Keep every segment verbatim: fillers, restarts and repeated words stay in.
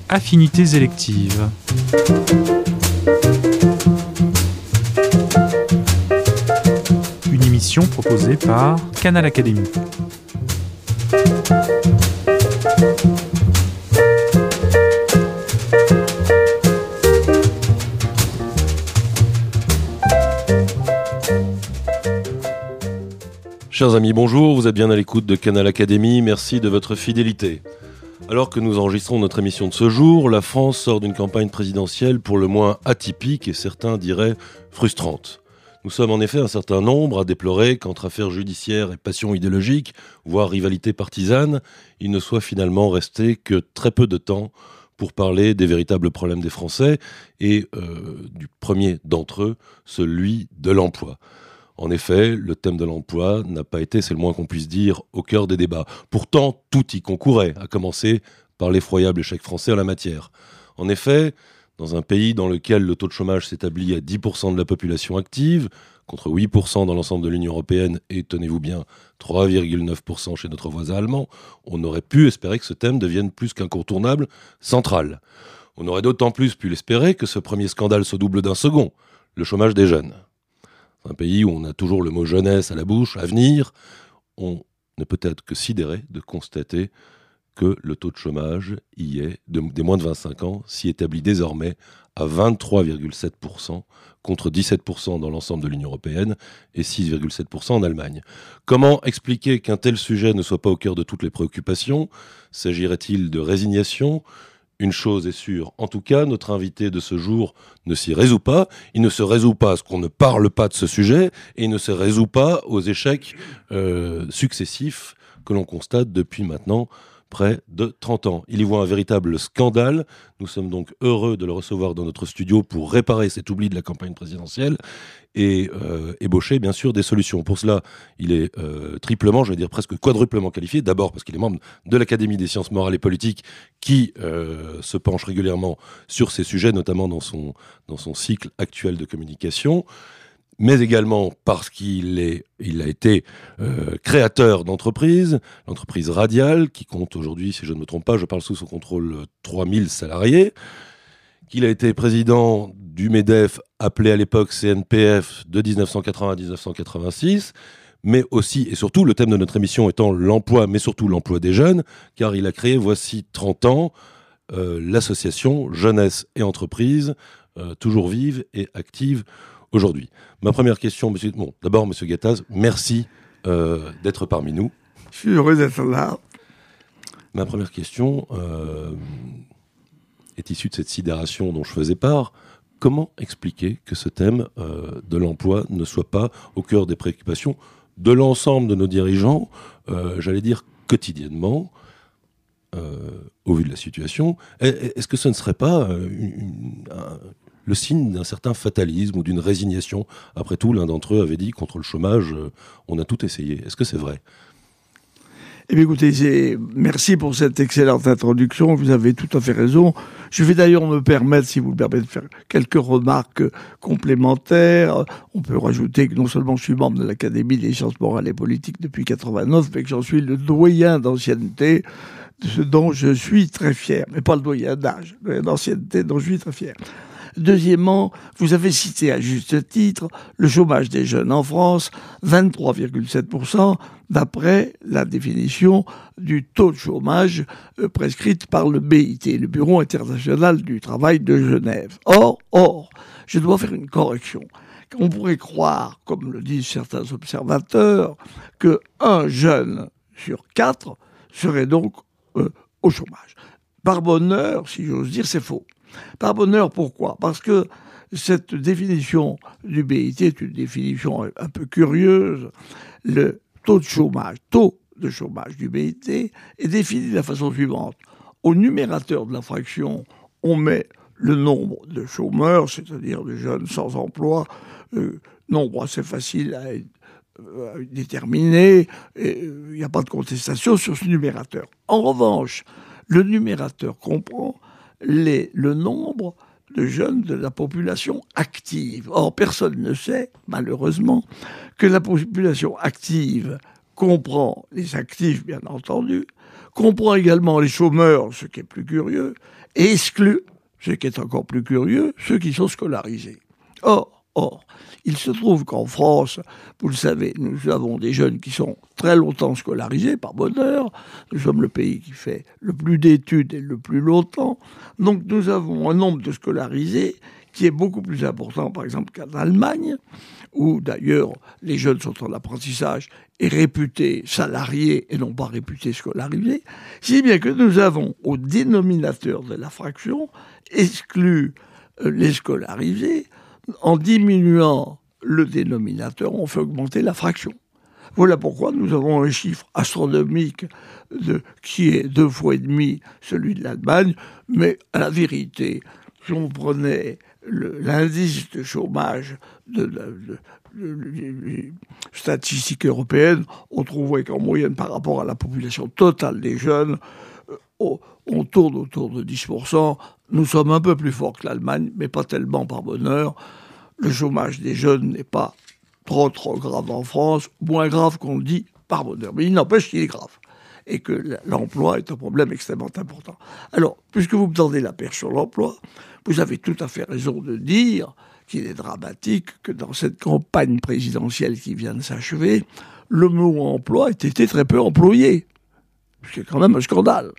Affinités électives. Une émission proposée par Canal Académie. Chers amis, bonjour, vous êtes bien à l'écoute de Canal Académie, merci de votre fidélité. Alors que nous enregistrons notre émission de ce jour, la France sort d'une campagne présidentielle pour le moins atypique et certains diraient frustrante. Nous sommes en effet un certain nombre à déplorer qu'entre affaires judiciaires et passions idéologiques, voire rivalités partisanes, il ne soit finalement resté que très peu de temps pour parler des véritables problèmes des Français et euh, du premier d'entre eux, celui de l'emploi. En effet, le thème de l'emploi n'a pas été, c'est le moins qu'on puisse dire, au cœur des débats. Pourtant, tout y concourait, à commencer par l'effroyable échec français en la matière. En effet, dans un pays dans lequel le taux de chômage s'établit à dix pour cent de la population active, contre huit pour cent dans l'ensemble de l'Union européenne et, tenez-vous bien, trois virgule neuf pour cent chez notre voisin allemand, on aurait pu espérer que ce thème devienne plus qu'incontournable, central. On aurait d'autant plus pu l'espérer que ce premier scandale se double d'un second, le chômage des jeunes. Un pays où on a toujours le mot jeunesse à la bouche, avenir, on ne peut être que sidéré de constater que le taux de chômage y est, de, des moins de vingt-cinq ans, s'y établit désormais à vingt-trois virgule sept pour cent contre dix-sept pour cent dans l'ensemble de l'Union européenne et six virgule sept pour cent en Allemagne. Comment expliquer qu'un tel sujet ne soit pas au cœur de toutes les préoccupations ? S'agirait-il de résignation ? Une chose est sûre, en tout cas, notre invité de ce jour ne s'y résout pas. Il ne se résout pas à ce qu'on ne parle pas de ce sujet et il ne se résout pas aux échecs euh, successifs que l'on constate depuis maintenant près de trente ans. Il y voit un véritable scandale. Nous sommes donc heureux de le recevoir dans notre studio pour réparer cet oubli de la campagne présidentielle et euh, ébaucher bien sûr des solutions. Pour cela, il est euh, triplement, je vais dire presque quadruplement qualifié. D'abord parce qu'il est membre de l'Académie des sciences morales et politiques qui euh, se penche régulièrement sur ces sujets, notamment dans son, dans son cycle actuel de communication. Mais également parce qu'il est, il a été euh, créateur d'entreprises, l'entreprise Radial, qui compte aujourd'hui, si je ne me trompe pas, je parle sous son contrôle, trois mille salariés, qu'il a été président du MEDEF, appelé à l'époque C N P F, de dix-neuf cent quatre-vingts à dix-neuf cent quatre-vingt-six, mais aussi et surtout, le thème de notre émission étant l'emploi, mais surtout l'emploi des jeunes, car il a créé, voici trente ans, euh, l'association Jeunesse et Entreprises, euh, toujours vive et active aujourd'hui. Ma première question, monsieur, bon, d'abord, monsieur Gattaz, merci euh, d'être parmi nous. Je suis heureux d'être là. Ma première question euh, est issue de cette sidération dont je faisais part. Comment expliquer que ce thème euh, de l'emploi ne soit pas au cœur des préoccupations de l'ensemble de nos dirigeants, euh, j'allais dire quotidiennement, euh, au vu de la situation? Est-ce que ce ne serait pas euh, une, un, le signe d'un certain fatalisme ou d'une résignation? Après tout, l'un d'entre eux avait dit, contre le chômage, euh, on a tout essayé. Est-ce que c'est vrai? Eh bien, écoutez, c'est... merci pour cette excellente introduction. Vous avez tout à fait raison. Je vais d'ailleurs me permettre, si vous le permettez, de faire quelques remarques complémentaires. On peut rajouter que non seulement je suis membre de l'Académie des sciences morales et politiques depuis quatre-vingt-neuf, mais que j'en suis le doyen d'ancienneté, ce dont je suis très fier. Mais pas le doyen d'âge, le doyen d'ancienneté dont je suis très fier. Deuxièmement, vous avez cité à juste titre le chômage des jeunes en France, vingt-trois virgule sept pour cent, d'après la définition du taux de chômage euh, prescrite par le B I T, le Bureau international du travail de Genève. Or, or, je dois faire une correction. On pourrait croire, comme le disent certains observateurs, qu'un jeune sur quatre serait donc euh, au chômage. Par bonheur, si j'ose dire, c'est faux. Par bonheur, pourquoi ? Parce que cette définition du B I T est une définition un peu curieuse. Le taux de chômage, taux de chômage du B I T est défini de la façon suivante. Au numérateur de la fraction, on met le nombre de chômeurs, c'est-à-dire de jeunes sans emploi, euh, nombre assez facile à, à déterminer, il n'y a pas de contestation sur ce numérateur. En revanche, le numérateur comprend Les, le nombre de jeunes de la population active. Or, personne ne sait, malheureusement, que la population active comprend les actifs, bien entendu, comprend également les chômeurs, ce qui est plus curieux, et exclut, ce qui est encore plus curieux, ceux qui sont scolarisés. Or, or, il se trouve qu'en France, vous le savez, nous avons des jeunes qui sont très longtemps scolarisés, par bonheur. Nous sommes le pays qui fait le plus d'études et le plus longtemps. Donc nous avons un nombre de scolarisés qui est beaucoup plus important, par exemple, qu'en Allemagne, où d'ailleurs les jeunes sont en apprentissage et réputés salariés et non pas réputés scolarisés, si bien que nous avons au dénominateur de la fraction exclu euh, les scolarisés. En diminuant le dénominateur, on fait augmenter la fraction. Voilà pourquoi nous avons un chiffre astronomique de, qui est deux fois et demi celui de l'Allemagne, mais à la vérité, si on prenait le, l'indice de chômage de, de, de, de, de statistiques européennes, on trouverait qu'en moyenne par rapport à la population totale des jeunes, on, on tourne autour de dix pour cent. Nous sommes un peu plus forts que l'Allemagne, mais pas tellement par bonheur. Le chômage des jeunes n'est pas trop trop grave en France, moins grave qu'on le dit par bonheur. Mais il n'empêche qu'il est grave et que l'emploi est un problème extrêmement important. Alors, puisque vous me tendez la perche sur l'emploi, vous avez tout à fait raison de dire qu'il est dramatique que dans cette campagne présidentielle qui vient de s'achever, le mot emploi ait été très peu employé. Ce qui est quand même un scandale.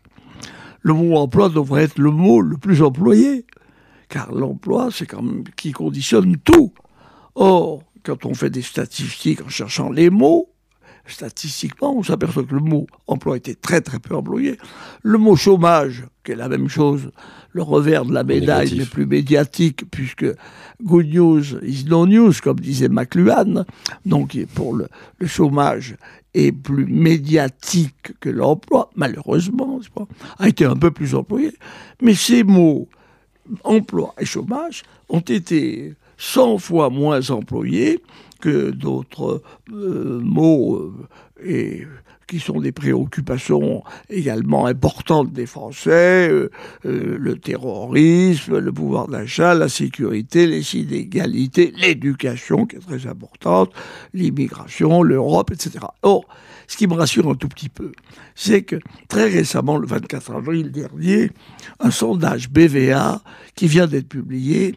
Le mot emploi devrait être le mot le plus employé, car l'emploi, c'est quand même qui conditionne tout. Or, quand on fait des statistiques en cherchant les mots, statistiquement, on s'aperçoit que le mot emploi était très très peu employé. Le mot chômage, qui est la même chose, le revers de la médaille, mais plus médiatique, puisque good news is no news, comme disait McLuhan, donc pour le, le chômage est plus médiatique que l'emploi, malheureusement, c'est pas, a été un peu plus employé. Mais ces mots, emploi et chômage, ont été cent fois moins employés que d'autres euh, mots euh, et, qui sont des préoccupations également importantes des Français, euh, euh, le terrorisme, le pouvoir d'achat, la sécurité, les inégalités, l'éducation qui est très importante, l'immigration, l'Europe, et cetera. Or, ce qui me rassure un tout petit peu, c'est que très récemment, le vingt-quatre avril dernier, un sondage B V A qui vient d'être publié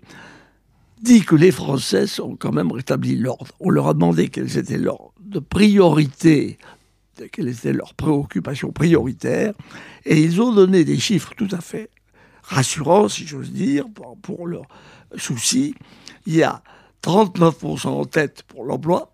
dit que les Français ont quand même rétabli l'ordre. On leur a demandé quelles étaient leurs priorités, quelles étaient leurs préoccupations prioritaires, et ils ont donné des chiffres tout à fait rassurants, si j'ose dire, pour, pour leurs soucis. Il y a trente-neuf pour cent en tête pour l'emploi,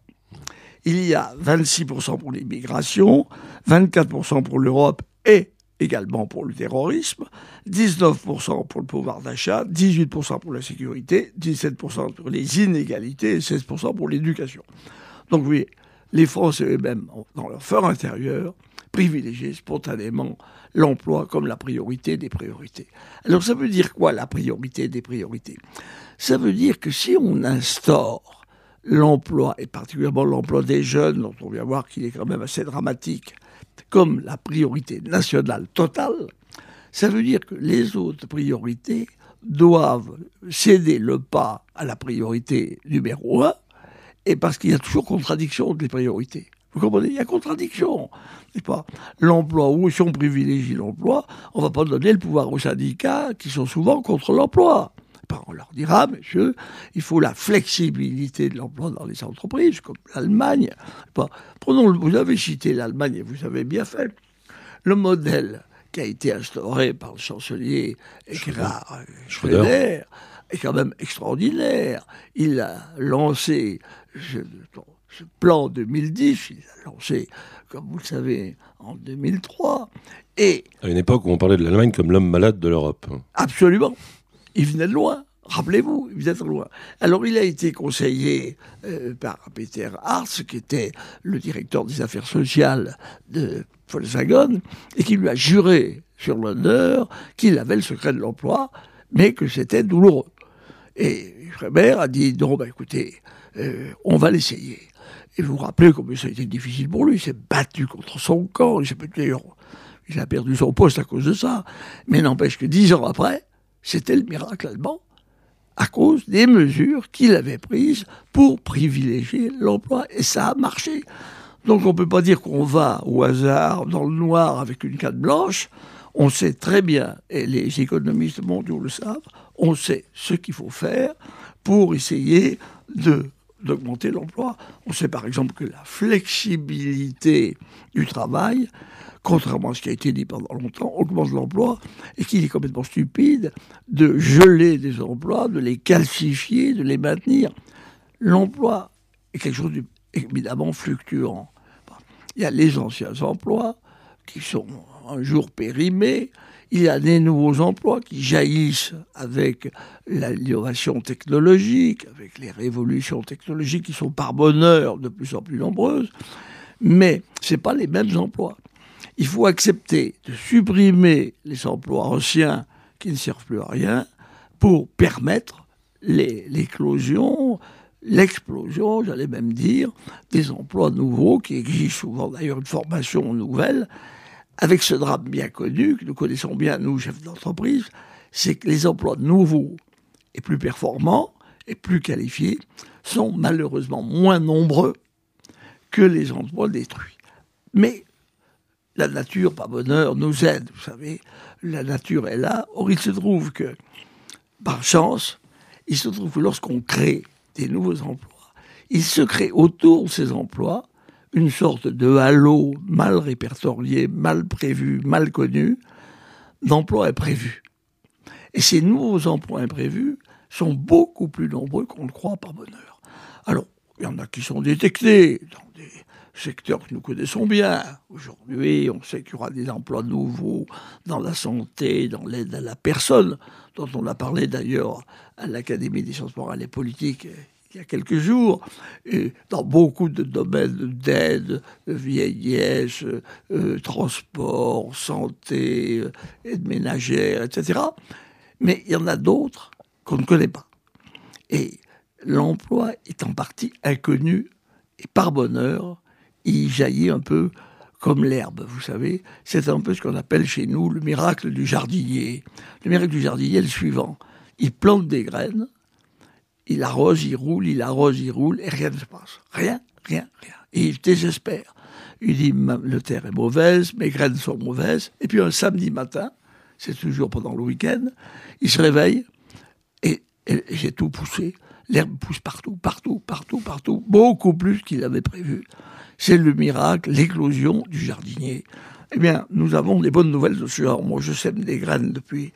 il y a vingt-six pour cent pour l'immigration, vingt-quatre pour cent pour l'Europe et également pour le terrorisme, dix-neuf pour cent pour le pouvoir d'achat, dix-huit pour cent pour la sécurité, dix-sept pour cent pour les inégalités et seize pour cent pour l'éducation. Donc vous voyez, les Français eux-mêmes, dans leur fort intérieur, privilégient spontanément l'emploi comme la priorité des priorités. Alors ça veut dire quoi, la priorité des priorités ? Ça veut dire que si on instaure l'emploi, et particulièrement l'emploi des jeunes, dont on vient voir qu'il est quand même assez dramatique, comme la priorité nationale totale, ça veut dire que les autres priorités doivent céder le pas à la priorité numéro un, et parce qu'il y a toujours contradiction entre les priorités. Vous comprenez ? Il y a contradiction. C'est pas l'emploi, ou si on privilégie l'emploi, on ne va pas donner le pouvoir aux syndicats qui sont souvent contre l'emploi. On leur dira, monsieur, il faut la flexibilité de l'emploi dans les entreprises, comme l'Allemagne. Prenons, vous avez cité l'Allemagne et vous avez bien fait. Le modèle qui a été instauré par le chancelier Gerhard Schröder est quand même extraordinaire. Il a lancé ce, ce plan deux mille dix, il l'a lancé, comme vous le savez, en deux mille trois. Et à une époque où on parlait de l'Allemagne comme l'homme malade de l'Europe. Absolument. Il venait de loin. Rappelez-vous, il venait de loin. Alors, il a été conseillé euh, par Peter Hartz, qui était le directeur des affaires sociales de Volkswagen, et qui lui a juré sur l'honneur qu'il avait le secret de l'emploi, mais que c'était douloureux. Et Schröder a dit, non, bah, écoutez, euh, on va l'essayer. Et vous vous rappelez combien ça a été difficile pour lui. Il s'est battu contre son camp. Il s'est battu, il a perdu son poste à cause de ça. Mais n'empêche que dix ans après, c'était le miracle allemand, à cause des mesures qu'il avait prises pour privilégier l'emploi. Et ça a marché. Donc on ne peut pas dire qu'on va au hasard dans le noir avec une canne blanche. On sait très bien, et les économistes mondiaux le savent, on sait ce qu'il faut faire pour essayer de, d'augmenter l'emploi. On sait par exemple que la flexibilité du travail, contrairement à ce qui a été dit pendant longtemps, augmente l'emploi, et qu'il est complètement stupide de geler des emplois, de les calcifier, de les maintenir. L'emploi est quelque chose d'évidemment fluctuant. Il y a les anciens emplois qui sont un jour périmés, il y a des nouveaux emplois qui jaillissent avec l'innovation technologique, avec les révolutions technologiques qui sont par bonheur de plus en plus nombreuses, mais ce n'est pas les mêmes emplois. Il faut accepter de supprimer les emplois anciens qui ne servent plus à rien pour permettre les, l'éclosion, l'explosion, j'allais même dire, des emplois nouveaux qui exigent souvent d'ailleurs une formation nouvelle, avec ce drame bien connu, que nous connaissons bien, nous, chefs d'entreprise, c'est que les emplois nouveaux et plus performants et plus qualifiés sont malheureusement moins nombreux que les emplois détruits. Mais la nature, par bonheur, nous aide, vous savez. La nature est là. Or, il se trouve que, par chance, il se trouve que lorsqu'on crée des nouveaux emplois, il se crée autour de ces emplois une sorte de halo mal répertorié, mal prévu, mal connu, d'emplois imprévus. Et ces nouveaux emplois imprévus sont beaucoup plus nombreux qu'on le croit par bonheur. Alors, il y en a qui sont détectés dans des secteurs que nous connaissons bien. Aujourd'hui, on sait qu'il y aura des emplois nouveaux dans la santé, dans l'aide à la personne, dont on a parlé d'ailleurs à l'Académie des sciences morales et politiques il y a quelques jours, et dans beaucoup de domaines d'aide, de vieillesse, euh, transport, santé, euh, aide ménagère, et cetera. Mais il y en a d'autres qu'on ne connaît pas. Et l'emploi est en partie inconnu, et par bonheur, il jaillit un peu comme l'herbe, vous savez. C'est un peu ce qu'on appelle chez nous le miracle du jardinier. Le miracle du jardinier est le suivant. Il plante des graines, il arrose, il roule, il arrose, il roule, et rien ne se passe. Rien, rien, rien. Et il désespère. Il dit, le terre est mauvaise, mes graines sont mauvaises. Et puis un samedi matin, c'est toujours pendant le week-end, il se réveille, et, et j'ai tout poussé. L'herbe pousse partout, partout, partout, partout, beaucoup plus qu'il avait prévu. C'est le miracle, l'éclosion du jardinier. Eh bien, nous avons des bonnes nouvelles de ce genre. Moi, je sème des graines depuis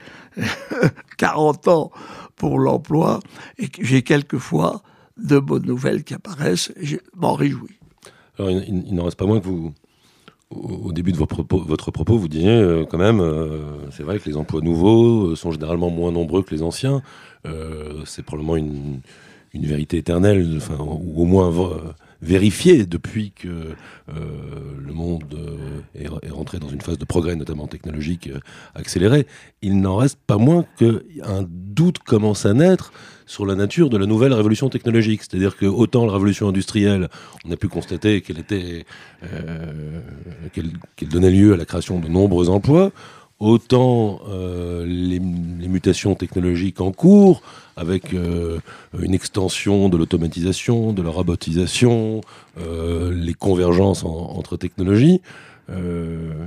quarante ans pour l'emploi, et j'ai quelquefois de bonnes nouvelles qui apparaissent, et je m'en réjouis. Alors, il, il, il n'en reste pas moins que vous, au, au début de votre propos, votre propos vous disiez euh, quand même, euh, c'est vrai que les emplois nouveaux euh, sont généralement moins nombreux que les anciens. Euh, c'est probablement une, une vérité éternelle, enfin, ou au moins euh, vérifiée depuis que euh, le monde euh, est, est rentré dans une phase de progrès, notamment technologique, euh, accéléré. Il n'en reste pas moins qu'un doute commence à naître sur la nature de la nouvelle révolution technologique. C'est-à-dire que autant la révolution industrielle, on a pu constater qu'elle était, euh, qu'elle, qu'elle donnait lieu à la création de nombreux emplois, autant euh, les, les mutations technologiques en cours, avec euh, une extension de l'automatisation, de la robotisation, euh, les convergences en, entre technologies, euh,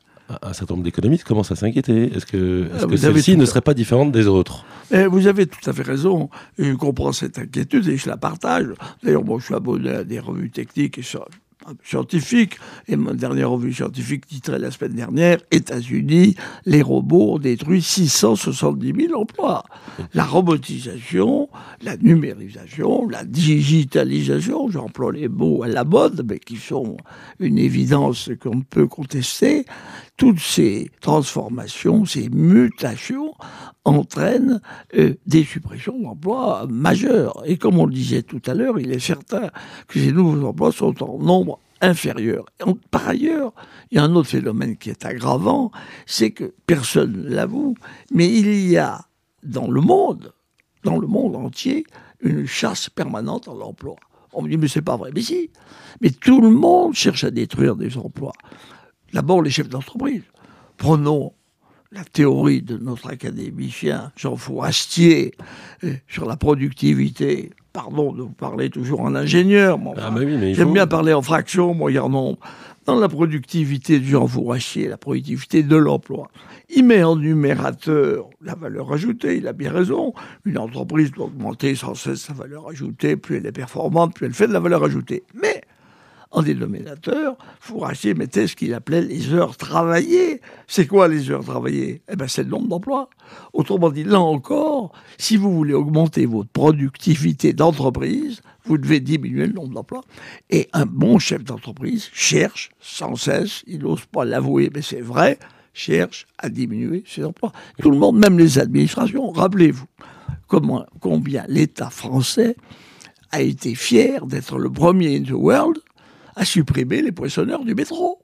un certain nombre d'économistes commencent à s'inquiéter. Est-ce que, est-ce que celle-ci ne serait pas différente des autres ? Et vous avez tout à fait raison. Je comprends cette inquiétude et je la partage. D'ailleurs, moi, je suis abonné à des revues techniques et scientifiques. Et ma dernière revue scientifique titrait la semaine dernière « États-Unis, les robots ont détruit six cent soixante-dix mille emplois ». La robotisation, la numérisation, la digitalisation, j'emploie les mots à la mode, mais qui sont une évidence qu'on ne peut contester. Toutes ces transformations, ces mutations entraînent euh, des suppressions d'emplois majeures. Et comme on le disait tout à l'heure, il est certain que ces nouveaux emplois sont en nombre inférieur. Et par ailleurs, il y a un autre phénomène qui est aggravant, c'est que personne ne l'avoue, mais il y a dans le monde, dans le monde entier, une chasse permanente à l'emploi. On me dit, mais c'est pas vrai. Mais si, mais tout le monde cherche à détruire des emplois. D'abord, les chefs d'entreprise. Prenons la théorie de notre académicien Jean Fourastier euh, sur la productivité pardon de vous parler toujours en ingénieur, moi, ah, bah oui, mais j'aime faut... bien parler en fractions, moi, en nombre. Dans la productivité du Jean Fourachier, la productivité de l'emploi, il met en numérateur la valeur ajoutée, il a bien raison. Une entreprise doit augmenter sans cesse sa valeur ajoutée, plus elle est performante, plus elle fait de la valeur ajoutée. Mais en dénominateur, Fourachier mettait ce qu'il appelait les heures travaillées. C'est quoi les heures travaillées ? Eh bien, c'est le nombre d'emplois. Autrement dit, là encore, si vous voulez augmenter votre productivité d'entreprise, vous devez diminuer le nombre d'emplois. Et un bon chef d'entreprise cherche sans cesse, il n'ose pas l'avouer, mais c'est vrai, cherche à diminuer ses emplois. Tout le monde, même les administrations, rappelez-vous comment, combien l'État français a été fier d'être le premier in the world à supprimer les poinçonneurs du métro.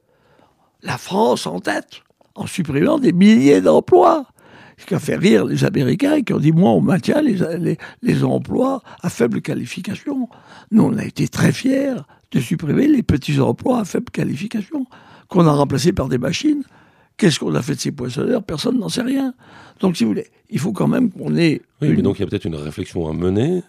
La France en tête, en supprimant des milliers d'emplois. Ce qui a fait rire les Américains qui ont dit « moi, on maintient les, les, les emplois à faible qualification ». Nous, on a été très fiers de supprimer les petits emplois à faible qualification qu'on a remplacés par des machines. Qu'est-ce qu'on a fait de ces poinçonneurs ? Personne n'en sait rien. Donc, si vous voulez, il faut quand même qu'on ait... Oui, une... mais donc il y a peut-être une réflexion à mener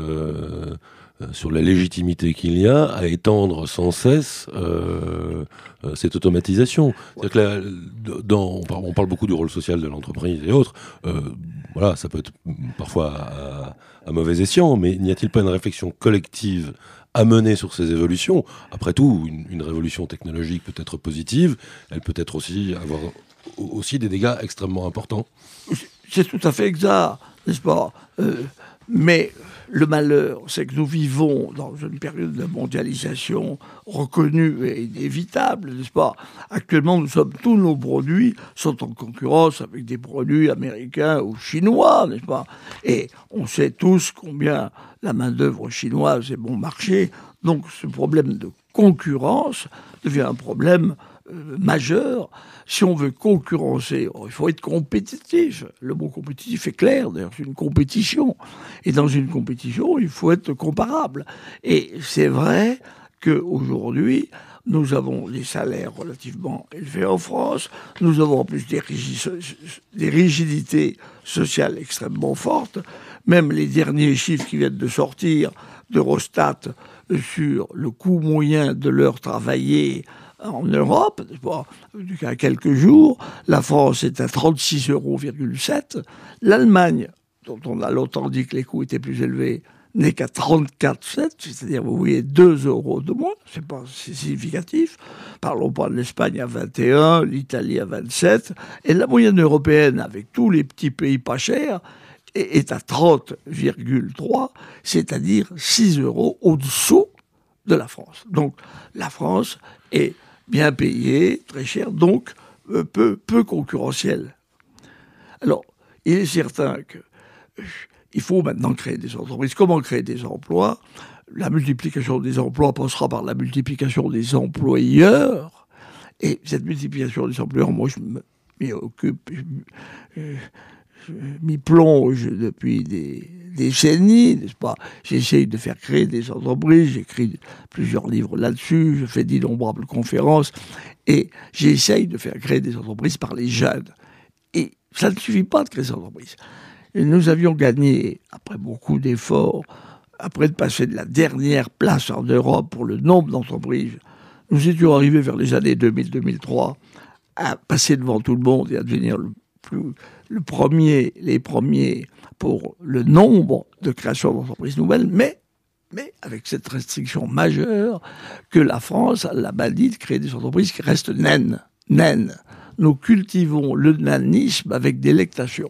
euh, sur la légitimité qu'il y a à étendre sans cesse euh, euh, cette automatisation. Ouais. C'est-à-dire que là, dans, on, parle, on parle beaucoup du rôle social de l'entreprise et autres. Euh, voilà, ça peut être parfois à, à mauvais escient, mais n'y a-t-il pas une réflexion collective à mener sur ces évolutions ? Après tout, une, une révolution technologique peut être positive, elle peut être aussi avoir aussi des dégâts extrêmement importants. C'est tout à fait exact, n'est-ce pas ? euh, Mais le malheur, c'est que nous vivons dans une période de mondialisation reconnue et inévitable, n'est-ce pas ? Actuellement, nous sommes, tous nos produits sont en concurrence avec des produits américains ou chinois, n'est-ce pas ? Et on sait tous combien la main-d'œuvre chinoise est bon marché. Donc, ce problème de concurrence devient un problème euh, majeur. Si on veut concurrencer, il faut être compétitif. Le mot compétitif est clair, d'ailleurs, c'est une compétition. Et dans une compétition, il faut être comparable. Et c'est vrai qu'aujourd'hui, nous avons des salaires relativement élevés en France, nous avons en plus des, rigid- des rigidités sociales extrêmement fortes. Même les derniers chiffres qui viennent de sortir d'Eurostat sur le coût moyen de l'heure travaillée en Europe, il y a quelques jours, la France est à trente-six euros virgule sept. L'Allemagne, dont on a longtemps dit que les coûts étaient plus élevés, n'est qu'à trente-quatre virgule sept, c'est-à-dire, vous voyez, deux euros de moins, c'est pas c'est significatif. Parlons pas de l'Espagne à vingt et un, l'Italie à vingt-sept, et la moyenne européenne, avec tous les petits pays pas chers, est à trente virgule trois, c'est-à-dire six euros au-dessous de la France. Donc, la France est bien payée, très cher, donc euh, peu, peu concurrentielle. Alors, il est certain que euh, il faut maintenant créer des entreprises. Comment créer des emplois ? La multiplication des emplois passera par la multiplication des employeurs. Et cette multiplication des employeurs, moi, je m'y occupe, je, euh, je m'y plonge depuis des décennies, n'est-ce pas ? J'essaye de faire créer des entreprises, j'écris plusieurs livres là-dessus, je fais d'innombrables conférences, et j'essaye de faire créer des entreprises par les jeunes. Et ça ne suffit pas de créer des entreprises. Et nous avions gagné, après beaucoup d'efforts, après de passer de la dernière place en Europe pour le nombre d'entreprises, nous étions arrivés vers les années deux mille deux mille trois à passer devant tout le monde et à devenir le, plus, le premier, les premiers pour le nombre de créations d'entreprises nouvelles, mais, mais avec cette restriction majeure que la France a la maladie de créer des entreprises qui restent naines. naines. Nous cultivons le nanisme avec délectation.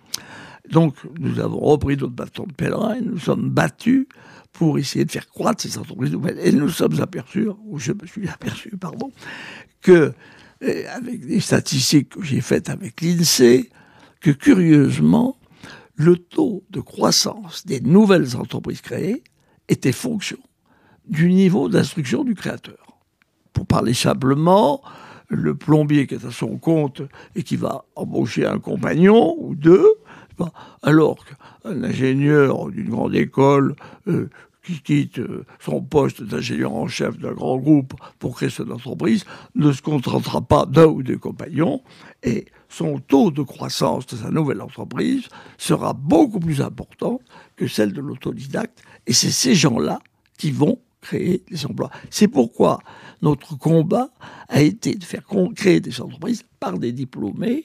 Donc, nous avons repris notre bâton de pèlerin et nous sommes battus pour essayer de faire croître ces entreprises nouvelles. Et nous sommes aperçus, ou je me suis aperçu, pardon, que, avec des statistiques que j'ai faites avec l'INSEE, que curieusement, le taux de croissance des nouvelles entreprises créées était fonction du niveau d'instruction du créateur. Pour parler simplement, le plombier qui est à son compte et qui va embaucher un compagnon ou deux, alors qu'un ingénieur d'une grande école euh, qui quitte son poste d'ingénieur en chef d'un grand groupe pour créer son entreprise ne se contentera pas d'un ou deux compagnons, et son taux de croissance de sa nouvelle entreprise sera beaucoup plus important que celle de l'autodidacte, et c'est ces gens-là qui vont créer des emplois. C'est pourquoi notre combat a été de faire créer des entreprises par des diplômés,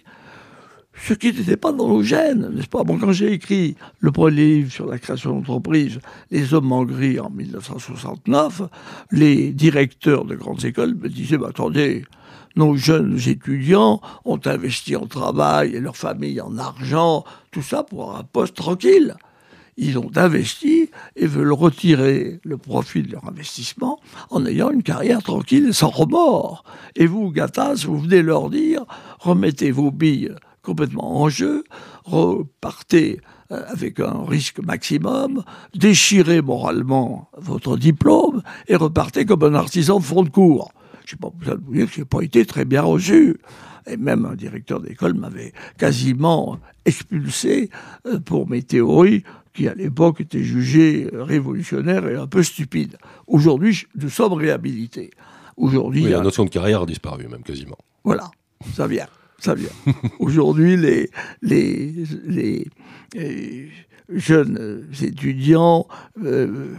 ce qui n'était pas dans nos gènes, n'est-ce pas ? Bon, quand j'ai écrit le premier livre sur la création d'entreprises, Les hommes en gris, en dix-neuf cent soixante-neuf, les directeurs de grandes écoles me disaient bah, « Attendez, nos jeunes étudiants ont investi en travail et leur famille en argent, tout ça pour avoir un poste tranquille. Ils ont investi et veulent retirer le profit de leur investissement en ayant une carrière tranquille et sans remords. Et vous, Gattaz, vous venez leur dire « Remettez vos billes complètement en jeu, repartez avec un risque maximum, déchirez moralement votre diplôme et repartez comme un artisan de fond de cours. » Je n'ai pas besoin de vous dire que je n'ai pas été très bien reçu. Et même un directeur d'école m'avait quasiment expulsé pour mes théories qui, à l'époque, étaient jugées révolutionnaires et un peu stupides. Aujourd'hui, nous sommes réhabilités. Aujourd'hui, oui, la notion de carrière a disparu, même quasiment. Voilà, ça vient. Ça vient. Aujourd'hui, les, les, les, les jeunes étudiants euh,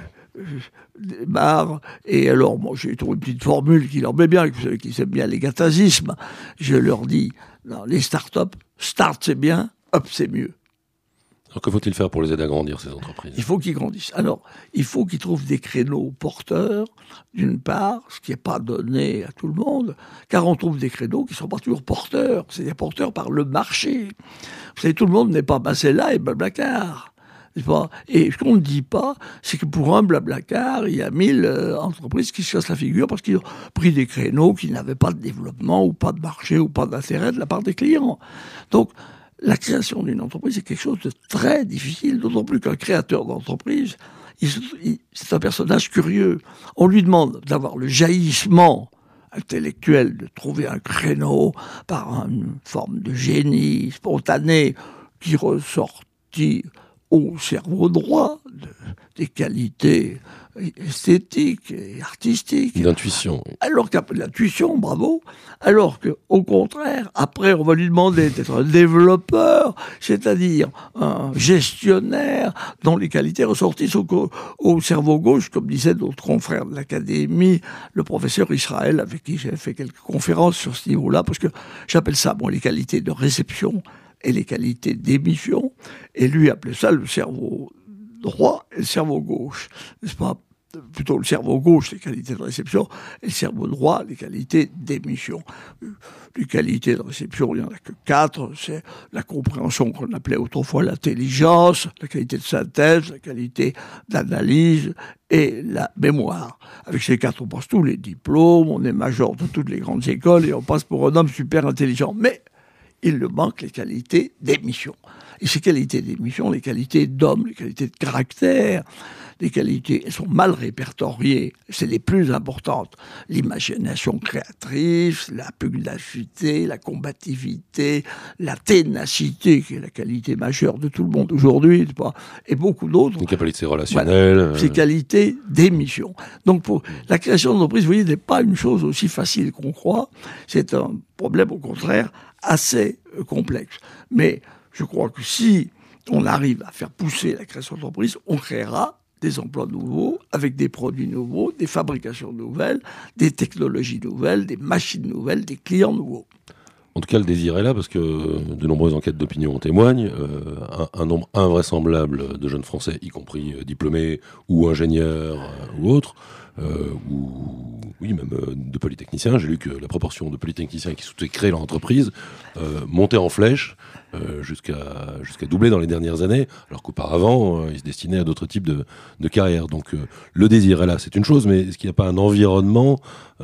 démarrent, et alors, moi, j'ai trouvé une petite formule qui leur met bien, qui aiment bien les gattazismes. Je leur dis, non, les start-up, start c'est bien, up c'est mieux. Alors que faut-il faire pour les aider à grandir, ces entreprises ? Il faut qu'ils grandissent. Alors, il faut qu'ils trouvent des créneaux porteurs, d'une part, ce qui n'est pas donné à tout le monde, car on trouve des créneaux qui ne sont pas toujours porteurs. C'est des porteurs par le marché. Vous savez, tout le monde n'est pas passé là et Blablacar. Pas et ce qu'on ne dit pas, c'est que pour un Blablacar, il y a mille euh, entreprises qui se cassent la figure parce qu'ils ont pris des créneaux qui n'avaient pas de développement ou pas de marché ou pas d'intérêt de la part des clients. Donc, la création d'une entreprise, c'est quelque chose de très difficile, d'autant plus qu'un créateur d'entreprise, il, il, c'est un personnage curieux. On lui demande d'avoir le jaillissement intellectuel, de trouver un créneau par une forme de génie spontané qui ressortit au cerveau droit de, des qualités esthétiques et artistiques. D'intuition. Alors qu'après l'intuition, bravo. Alors qu'au contraire, après, on va lui demander d'être un développeur, c'est-à-dire un gestionnaire dont les qualités ressortissent au, au cerveau gauche, comme disait d'autres confrères de l'Académie, le professeur Israël, avec qui j'ai fait quelques conférences sur ce niveau-là, parce que j'appelle ça, bon, les qualités de réception et les qualités d'émission, et lui appelait ça le cerveau droit et le cerveau gauche, n'est-ce pas ? Plutôt le cerveau gauche, les qualités de réception, et le cerveau droit, les qualités d'émission. Les qualités de réception, il n'y en a que quatre, c'est la compréhension qu'on appelait autrefois l'intelligence, la qualité de synthèse, la qualité d'analyse et la mémoire. Avec ces quatre, on passe tous les diplômes, on est major de toutes les grandes écoles et on passe pour un homme super intelligent. Mais il le manque les qualités d'émission. Et ces qualités d'émission, les qualités d'homme, les qualités de caractère, les qualités, elles sont mal répertoriées. C'est les plus importantes. L'imagination créatrice, la pugnacité, la combativité, la ténacité, qui est la qualité majeure de tout le monde aujourd'hui, et beaucoup d'autres. Les qualités relationnelles. Voilà, ces qualités d'émission. Donc, pour la création d'entreprise, vous voyez, n'est pas une chose aussi facile qu'on croit. C'est un problème, au contraire, assez euh, complexe. Mais je crois que si on arrive à faire pousser la création d'entreprise, on créera des emplois nouveaux, avec des produits nouveaux, des fabrications nouvelles, des technologies nouvelles, des machines nouvelles, des clients nouveaux. En tout cas, le désir est là, parce que de nombreuses enquêtes d'opinion en témoignent. Euh, un, un nombre invraisemblable de jeunes Français, y compris euh, diplômés ou ingénieurs euh, ou autres, euh, ou oui, même euh, de polytechniciens. J'ai lu que la proportion de polytechniciens qui souhaitaient créer leur entreprise euh, montait en flèche euh, jusqu'à jusqu'à doubler dans les dernières années, alors qu'auparavant, euh, ils se destinaient à d'autres types de, de carrières. Donc, euh, le désir est là, c'est une chose, mais est-ce qu'il n'y a pas un environnement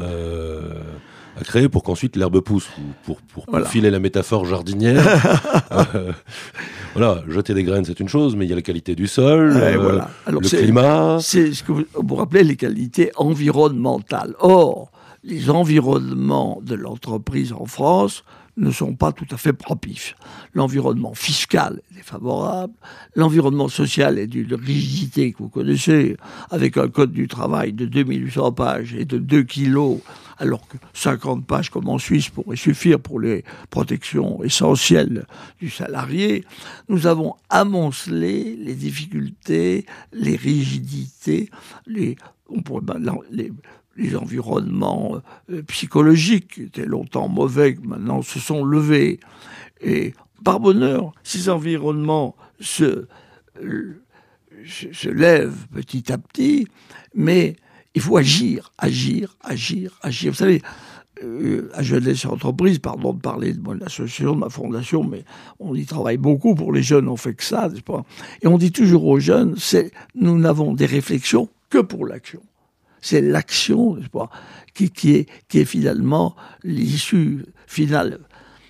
euh, à créer pour qu'ensuite l'herbe pousse, pour, pour, pour voilà. filer la métaphore jardinière. euh, voilà, jeter des graines, c'est une chose, mais il y a la qualité du sol, ouais, euh, voilà. Alors, le c'est, climat. C'est ce que vous, vous rappelez les qualités environnementales. Or, les environnements de l'entreprise en France ne sont pas tout à fait propices. L'environnement fiscal est défavorable, l'environnement social est d'une rigidité que vous connaissez, avec un code du travail de deux mille huit cents pages et de deux kilos, alors que cinquante pages comme en Suisse pourraient suffire pour les protections essentielles du salarié. Nous avons amoncelé les difficultés, les rigidités, les, on pourrait, les, les environnements euh, psychologiques qui étaient longtemps mauvais, maintenant se sont levés. Et par bonheur, ces environnements se, euh, se, se lèvent petit à petit, mais il faut agir, agir, agir, agir. Vous savez, euh, à Jeunesse et Entreprise, pardon de parler de mon association, de ma fondation, mais on y travaille beaucoup pour les jeunes, on fait que ça, n'est-ce pas ? Et on dit toujours aux jeunes, c'est, nous n'avons des réflexions que pour l'action. C'est l'action, n'est-ce pas, qui, qui, est, qui est finalement l'issue finale.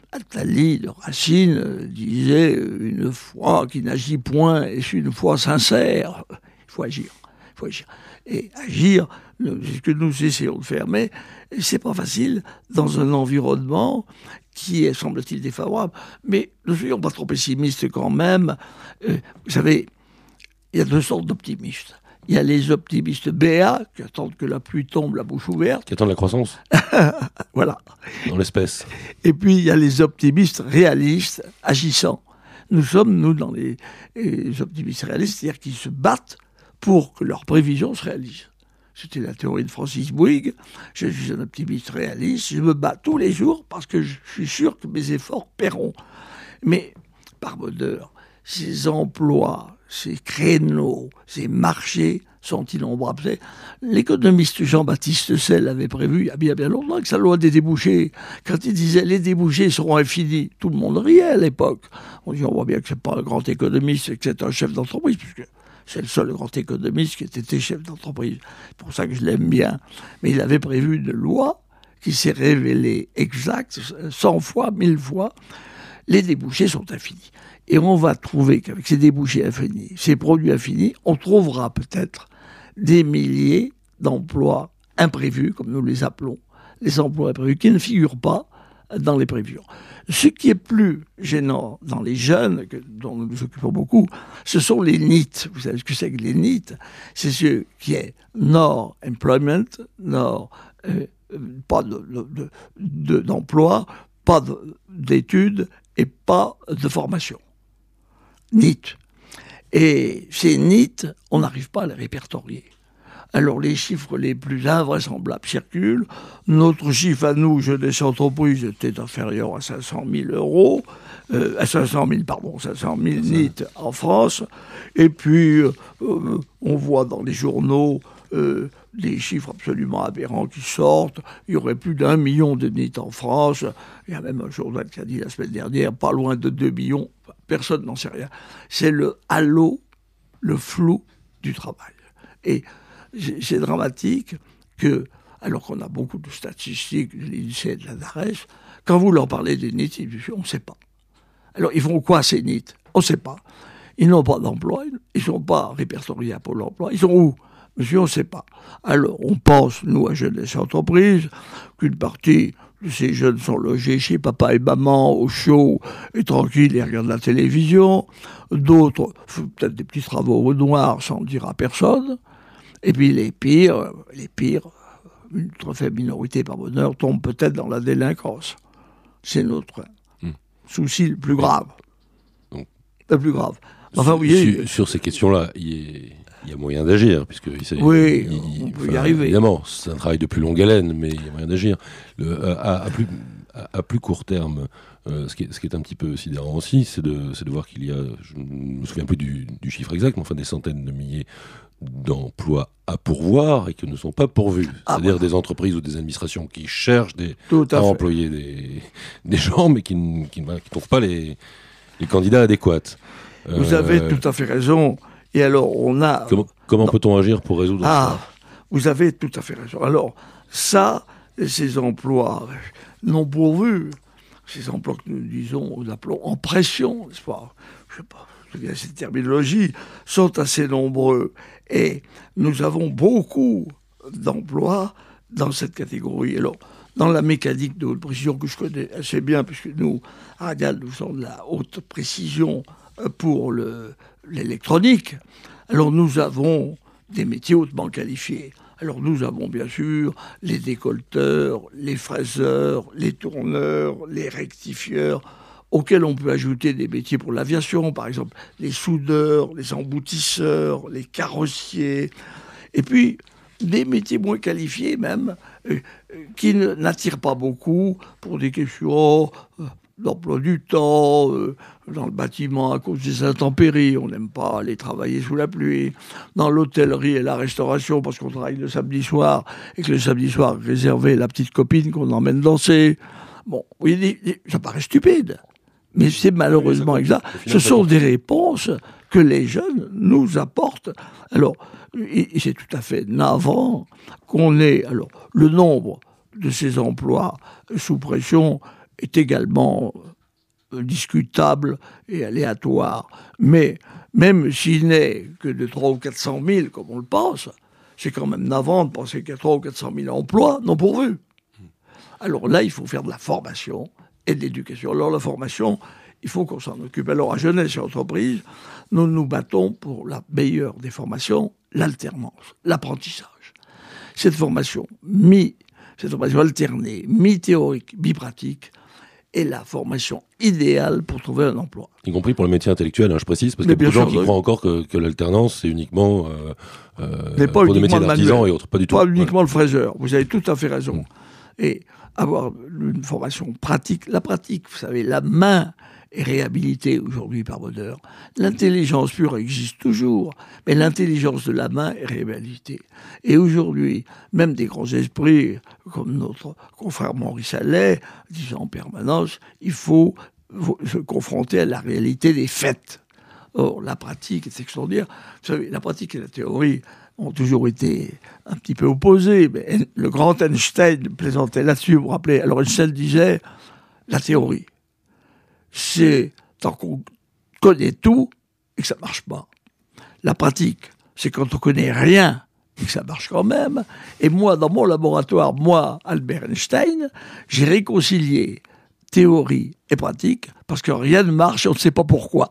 Attali de Racine disait « Une foi qui n'agit point est une foi sincère ». Il faut agir, il faut agir. Et agir, c'est ce que nous essayons de faire. Mais c'est pas facile dans un environnement qui est, semble-t-il, défavorable. Mais ne soyons pas trop pessimistes quand même. Euh, vous savez, il y a deux sortes d'optimistes. Il y a les optimistes béats, qui attendent que la pluie tombe la bouche ouverte. Qui attendent la croissance. Voilà. Dans l'espèce. Et puis, il y a les optimistes réalistes, agissants. Nous sommes, nous, dans les, les optimistes réalistes, c'est-à-dire qui se battent pour que leurs prévisions se réalisent. C'était la théorie de Francis Bouygues. Je suis un optimiste réaliste. Je me bats tous les jours parce que je suis sûr que mes efforts paieront. Mais, par bonheur, ces emplois, ces créneaux, ces marchés sont innombrables. L'économiste Jean-Baptiste Say avait prévu, il y a bien, bien longtemps, que sa loi des débouchés, quand il disait « les débouchés seront infinis », tout le monde riait à l'époque. On dit, on voit bien que c'est pas un grand économiste, que c'est un chef d'entreprise, puisque c'est le seul grand économiste qui ait été chef d'entreprise. C'est pour ça que je l'aime bien. Mais il avait prévu une loi qui s'est révélée exacte, cent fois, mille fois. Les débouchés sont infinis. Et on va trouver qu'avec ces débouchés infinis, ces produits infinis, on trouvera peut-être des milliers d'emplois imprévus, comme nous les appelons, les emplois imprévus, qui ne figurent pas dans les prévisions. Ce qui est plus gênant dans les jeunes, que, dont nous nous occupons beaucoup, ce sont les N I T. Vous savez ce que c'est que les N I T ? C'est ce qui est no employment, no, euh, pas de, de, de, d'emploi, pas de, d'études et pas de formation. N I T. Et ces N I T, on n'arrive pas à les répertorier. Alors les chiffres les plus invraisemblables circulent. Notre chiffre à nous, Jeunesse et Entreprise, était inférieur à cinq cent mille euros, euh, à cinq cent mille, pardon, cinq cent mille N I T en France. Et puis, euh, on voit dans les journaux euh, des chiffres absolument aberrants qui sortent. Il y aurait plus d'un million de N I T en France. Il y a même un journal qui a dit la semaine dernière, pas loin de deux millions. Personne n'en sait rien. C'est le halo, le flou du travail. Et c'est dramatique que, alors qu'on a beaucoup de statistiques de l'INSEE et de la DARES, quand vous leur parlez des N I T, ils disent, on ne sait pas. Alors, ils font quoi, ces N I T ? On ne sait pas. Ils n'ont pas d'emploi, ils ne sont pas répertoriés à Pôle emploi. Ils sont où ? Monsieur, on ne sait pas. Alors, on pense, nous, à Jeunesse et Entreprise, qu'une partie de ces jeunes sont logés chez papa et maman, au chaud, et tranquilles, et regardent la télévision. D'autres font peut-être des petits travaux au noir sans le dire à personne. Et puis les pires, les pires, une très faible minorité par bonheur, tombent peut-être dans la délinquance. C'est notre mmh. souci le plus grave. Donc, le plus grave. Enfin, sur, voyez, sur, sur ces questions-là, il y, il y a moyen d'agir, puisque il, oui, il, on peut enfin, y arriver. Évidemment, c'est un travail de plus longue haleine, mais il y a moyen d'agir. Le, à, à, plus, à, à plus court terme, euh, ce, qui est, ce qui est un petit peu sidérant aussi, c'est de, c'est de voir qu'il y a, je ne me souviens plus du, du chiffre exact, mais enfin des centaines de milliers d'emplois à pourvoir et qui ne sont pas pourvus. Ah, C'est-à-dire voilà. Des entreprises ou des administrations qui cherchent des, à, à employer des, des gens, mais qui ne qui, qui trouvent pas les, les candidats adéquats. Vous euh, avez tout à fait raison. Et alors, on a... Comment, comment non. peut-on agir pour résoudre ah, ça ? Vous avez tout à fait raison. Alors, ça, ces emplois non pourvus, ces emplois que nous disons, nous appelons en pression, n'est-ce pas ? Je sais pas. Ces terminologies sont assez nombreux et nous avons beaucoup d'emplois dans cette catégorie. Alors, dans la mécanique de haute précision que je connais assez bien, puisque nous, à Radial, nous sommes de la haute précision pour le, l'électronique. Alors nous avons des métiers hautement qualifiés. Alors nous avons bien sûr les décolleteurs, les fraiseurs, les tourneurs, les rectifieurs, auxquels on peut ajouter des métiers pour l'aviation, par exemple les soudeurs, les emboutisseurs, les carrossiers, et puis des métiers moins qualifiés même, euh, qui ne, n'attirent pas beaucoup pour des questions euh, d'emploi du temps, euh, dans le bâtiment à cause des intempéries, on n'aime pas aller travailler sous la pluie, dans l'hôtellerie et la restauration parce qu'on travaille le samedi soir, et que le samedi soir, réservé la petite copine qu'on emmène danser. Bon, oui, ça paraît stupide, mais c'est malheureusement oui, exact. Ce sont des réponses que les jeunes nous apportent. Alors, et c'est tout à fait navrant qu'on ait... Alors, le nombre de ces emplois sous pression est également discutable et aléatoire. Mais même s'il n'est que de trois ou quatre cent mille, comme on le pense, c'est quand même navrant de penser qu'il y a trois ou quatre cent mille emplois non pourvus. Alors là, il faut faire de la formation et de l'éducation. Alors la formation, il faut qu'on s'en occupe. Alors à Jeunesse et Entreprise, nous nous battons pour la meilleure des formations, l'alternance, l'apprentissage. Cette formation, mi, cette formation alternée, mi-théorique, mi-pratique, est la formation idéale pour trouver un emploi. Y compris pour le métier intellectuel, hein, je précise, parce qu'il y a beaucoup de gens qui croient encore que, que l'alternance, c'est uniquement euh, euh, pour uniquement des métiers d'artisans et autres. Pas du tout. Pas uniquement voilà. Le fraiseur. Vous avez tout à fait raison. Mmh. Et avoir une formation pratique, la pratique, vous savez, la main est réhabilitée aujourd'hui par bonheur. L'intelligence pure existe toujours, mais l'intelligence de la main est réhabilitée. Et aujourd'hui, même des grands esprits, comme notre confrère Maurice Allais, disent en permanence, il faut se confronter à la réalité des faits. Or, la pratique est extraordinaire. Vous savez, la pratique et la théorie ont toujours été un petit peu opposés. Mais le grand Einstein plaisantait là-dessus, vous vous rappelez. Alors Einstein disait, la théorie, c'est tant qu'on connaît tout et que ça marche pas. La pratique, c'est quand on connaît rien et que ça marche quand même. Et moi, dans mon laboratoire, moi, Albert Einstein, j'ai réconcilié théorie et pratique parce que rien ne marche et on ne sait pas pourquoi.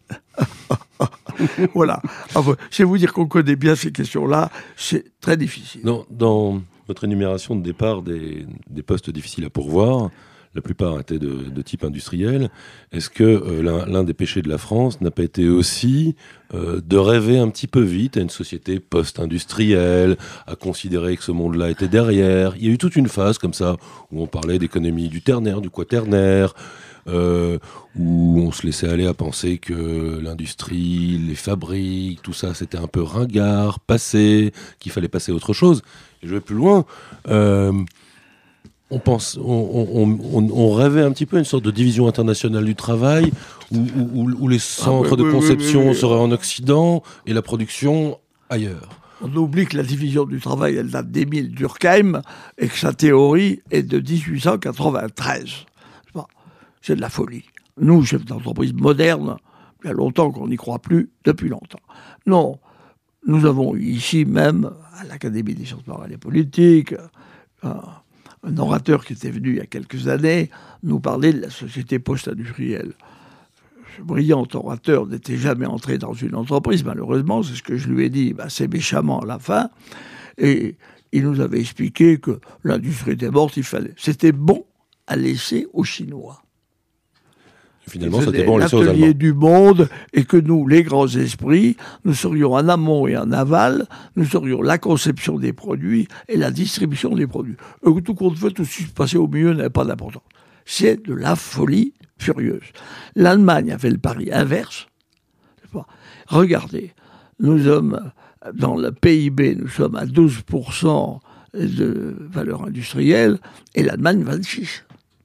Voilà. Enfin, je vais vous dire qu'on connaît bien ces questions-là, c'est très difficile. Dans, dans votre énumération de départ des, des postes difficiles à pourvoir, la plupart étaient de, de type industriel. Est-ce que euh, l'un, l'un des péchés de la France n'a pas été aussi euh, de rêver un petit peu vite à une société post-industrielle, à considérer que ce monde-là était derrière? Il y a eu toute une phase comme ça où on parlait d'économie du ternaire, du quaternaire, euh, où on se laissait aller à penser que l'industrie, les fabriques, tout ça, c'était un peu ringard, passé, qu'il fallait passer à autre chose. Et je vais plus loin. Euh, On, pense, on, on, on, on rêvait un petit peu à une sorte de division internationale du travail où, où, où les centres ah, oui, de conception oui, oui, oui. seraient en Occident et la production ailleurs. On oublie que la division du travail, elle date d'Émile Durkheim et que sa théorie est de dix-huit cent quatre-vingt-treize. C'est de la folie. Nous, chefs d'entreprise modernes, il y a longtemps qu'on n'y croit plus, depuis longtemps. Non, nous avons eu ici même, à l'Académie des sciences morales et politiques, un, un orateur qui était venu il y a quelques années nous parler de la société post-industrielle. Ce brillant orateur n'était jamais entré dans une entreprise, malheureusement, c'est ce que je lui ai dit, ben, c'est méchamment à la fin. Et il nous avait expliqué que l'industrie était morte, il fallait. C'était bon à laisser aux Chinois. Finalement, c'était bon à laisser aux Allemands. L'atelier du monde, et que nous, les grands esprits, nous serions en amont et en aval, nous serions la conception des produits et la distribution des produits. Et tout compte fait, tout ce qui se passait au milieu n'avait pas d'importance. C'est de la folie furieuse. L'Allemagne a fait le pari inverse. Regardez, nous sommes, dans le P I B, nous sommes à douze pour cent de valeur industrielle, et l'Allemagne vingt-six.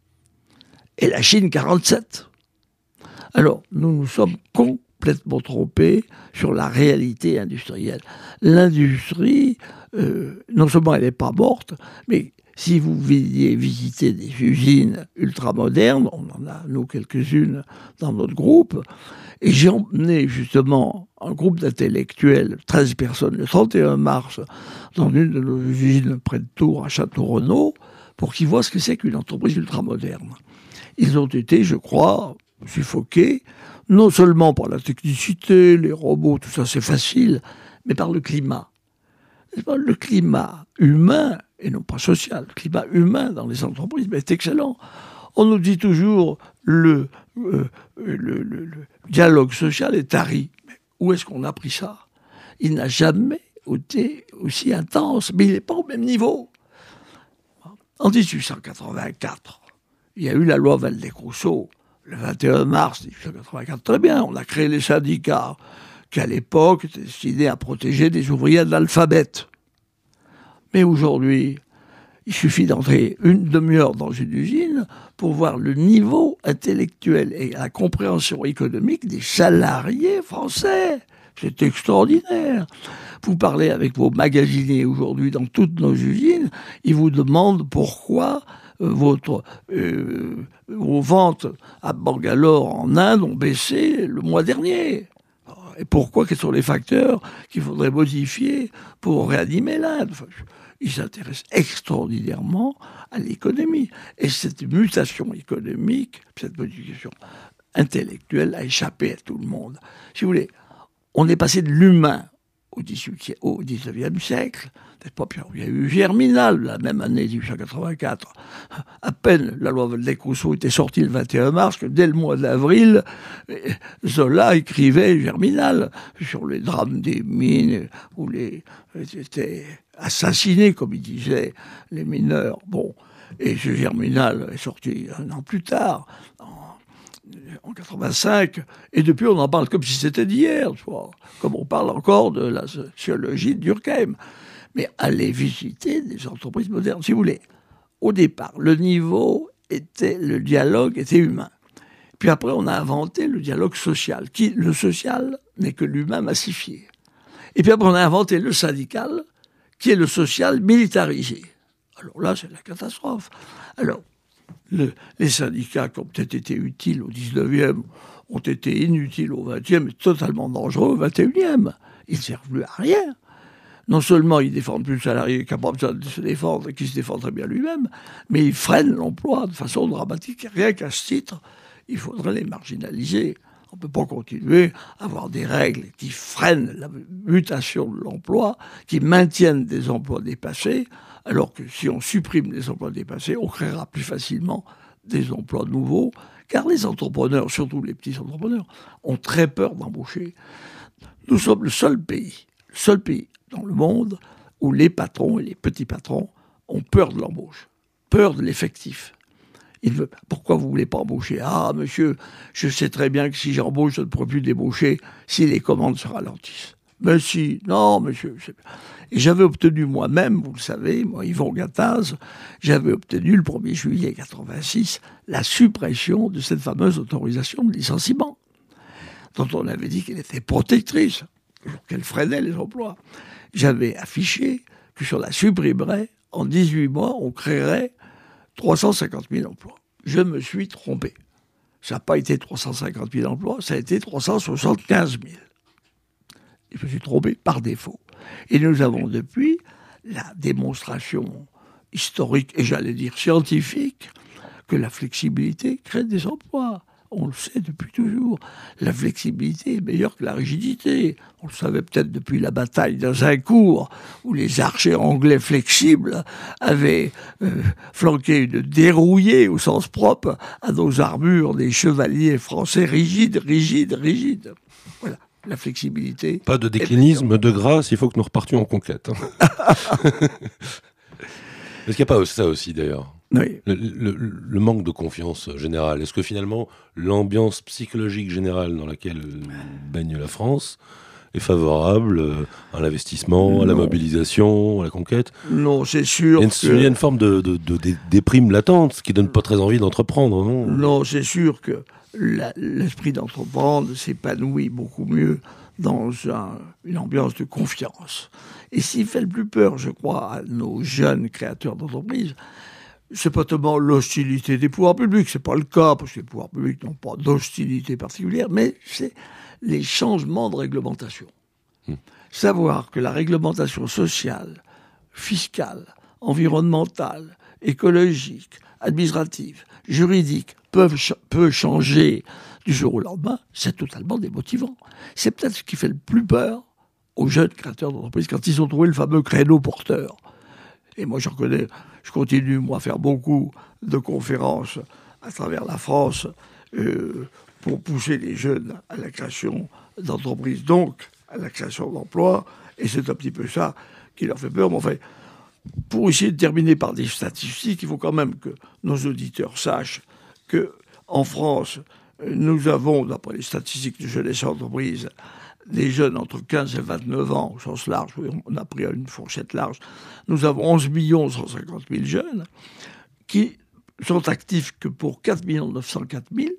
Et la Chine quarante-sept. Alors, nous nous sommes complètement trompés sur la réalité industrielle. L'industrie, euh, non seulement elle n'est pas morte, mais si vous vouliez visiter des usines ultramodernes, on en a, nous, quelques-unes dans notre groupe, et j'ai emmené justement un groupe d'intellectuels, treize personnes, le trente et un mars, dans une de nos usines près de Tours, à Château-Renaud, pour qu'ils voient ce que c'est qu'une entreprise ultramoderne. Ils ont été, je crois, suffoqués, non seulement par la technicité, les robots, tout ça c'est facile, mais par le climat. Le climat humain, et non pas social, le climat humain dans les entreprises est excellent. On nous dit toujours le, euh, le, le, le dialogue social est tari. Mais où est-ce qu'on a pris ça ? Il n'a jamais été aussi intense, mais il n'est pas au même niveau. En dix-huit cent quatre-vingt-quatre, il y a eu la loi Valdez-Rousseau, le vingt et un mars dix-huit cent quatre-vingt-quatre. Très bien, on a créé les syndicats, qui à l'époque étaient destinés à protéger des ouvriers analphabètes. Mais aujourd'hui, il suffit d'entrer une demi-heure dans une usine pour voir le niveau intellectuel et la compréhension économique des salariés français. C'est extraordinaire. Vous parlez avec vos magasiniers aujourd'hui dans toutes nos usines, ils vous demandent pourquoi euh, votre, euh, vos ventes à Bangalore en Inde ont baissé le mois dernier. Et pourquoi, quels sont les facteurs qu'il faudrait modifier pour réanimer l'Inde ? Enfin, ils s'intéressent extraordinairement à l'économie. Et cette mutation économique, cette modification intellectuelle a échappé à tout le monde. Si vous voulez, on est passé de l'humain au dix-neuvième siècle. Il y a eu Germinal, la même année, dix-huit cent quatre-vingt-quatre. À peine la loi Valdez-Rousseau était sortie le vingt et un mars, que dès le mois d'avril, Zola écrivait Germinal sur les drames des mines, où les étaient assassinés, comme il disait, les mineurs. Bon, et ce Germinal est sorti un an plus tard, en en quatre-vingt-cinq, et depuis on en parle comme si c'était d'hier, tu vois, comme on parle encore de la sociologie de Durkheim. Mais allez visiter des entreprises modernes, si vous voulez. Au départ, le niveau était, le dialogue était humain. Puis après, on a inventé le dialogue social, qui, le social n'est que l'humain massifié. Et puis après, on a inventé le syndical, qui est le social militarisé. Alors là, c'est la catastrophe. Alors, Le, les syndicats qui ont peut-être été utiles au dix-neuvième ont été inutiles au vingtième et totalement dangereux au vingt et unième. Ils ne servent plus à rien. Non seulement ils défendent plus le salarié capable de se défendre et qui se défend très bien lui-même, mais ils freinent l'emploi de façon dramatique. Rien qu'à ce titre, il faudrait les marginaliser. On ne peut pas continuer à avoir des règles qui freinent la mutation de l'emploi, qui maintiennent des emplois dépassés, alors que si on supprime les emplois dépassés, on créera plus facilement des emplois nouveaux, car les entrepreneurs, surtout les petits entrepreneurs, ont très peur d'embaucher. Nous sommes le seul pays, le seul pays dans le monde où les patrons et les petits patrons ont peur de l'embauche, peur de l'effectif. Il veut, pourquoi vous ne voulez pas embaucher ? Ah, monsieur, je sais très bien que si j'embauche, je ne pourrai plus débaucher si les commandes se ralentissent. Mais si, non, monsieur. Et j'avais obtenu moi-même, vous le savez, moi, Yvon Gattaz, j'avais obtenu le premier juillet quatre-vingt-six la suppression de cette fameuse autorisation de licenciement, dont on avait dit qu'elle était protectrice, qu'elle freinait les emplois. J'avais affiché que si on la supprimerait, en dix-huit mois, on créerait trois cent cinquante mille emplois. Je me suis trompé. Ça n'a pas été trois cent cinquante mille emplois, ça a été trois cent soixante-quinze mille. Et je me suis trompé par défaut. Et nous avons depuis la démonstration historique, et j'allais dire scientifique, que la flexibilité crée des emplois. On le sait depuis toujours. La flexibilité est meilleure que la rigidité. On le savait peut-être depuis la bataille d'Azincourt, où les archers anglais flexibles avaient euh, flanqué une dérouillée, au sens propre, à nos armures des chevaliers français rigides, rigides, rigides. Voilà, la flexibilité. Pas de déclinisme de grâce, il faut que nous repartions en conquête. Est-ce qu'il n'y a pas ça aussi, d'ailleurs ? Oui. Le, le, le manque de confiance générale. Est-ce que finalement, l'ambiance psychologique générale dans laquelle baigne la France est favorable à l'investissement, non. à la mobilisation, à la conquête ? Non, c'est sûr. Il y a une, que... il y a une forme de, de, de, de déprime latente, ce qui donne pas très envie d'entreprendre, non ? Non, c'est sûr que la, l'esprit d'entreprendre s'épanouit beaucoup mieux dans un, une ambiance de confiance. Et s'il fait le plus peur, je crois, à nos jeunes créateurs d'entreprises, c'est pas tellement l'hostilité des pouvoirs publics, c'est pas le cas, parce que les pouvoirs publics n'ont pas d'hostilité particulière, mais c'est les changements de réglementation. Mmh. Savoir que la réglementation sociale, fiscale, environnementale, écologique, administrative, juridique peuvent ch- peut changer du jour au lendemain, c'est totalement démotivant. C'est peut-être ce qui fait le plus peur aux jeunes créateurs d'entreprises quand ils ont trouvé le fameux créneau porteur. Et moi, je reconnais, je continue, moi, à faire beaucoup de conférences à travers la France euh, pour pousser les jeunes à la création d'entreprises, donc à la création d'emplois. Et c'est un petit peu ça qui leur fait peur. Mais enfin, pour essayer de terminer par des statistiques, il faut quand même que nos auditeurs sachent qu'en France, nous avons, d'après les statistiques de jeunesse et entreprise, des jeunes entre quinze et vingt-neuf ans, au sens large, on a pris une fourchette large, nous avons onze millions cent cinquante mille jeunes qui sont actifs que pour quatre millions neuf cent quatre mille.